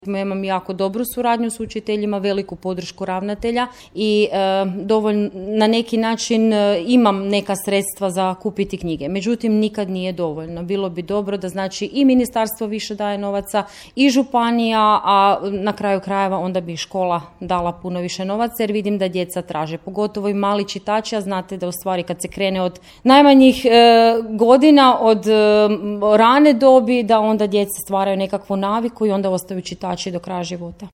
Imam jako dobru suradnju s učiteljima, veliku podršku ravnatelja i na neki način imam neka sredstva za kupiti knjige. Međutim, nikad nije dovoljno. Bilo bi dobro da znači i ministarstvo više daje novaca i županija, a na kraju krajeva onda bi škola dala puno više novaca jer vidim da djeca traže. Pogotovo i mali čitači, a znate da u stvari kad se krene od najmanjih godina, od rane dobi, da onda djeca stvaraju nekakvu naviku i onda ostaju čitači do kraja života.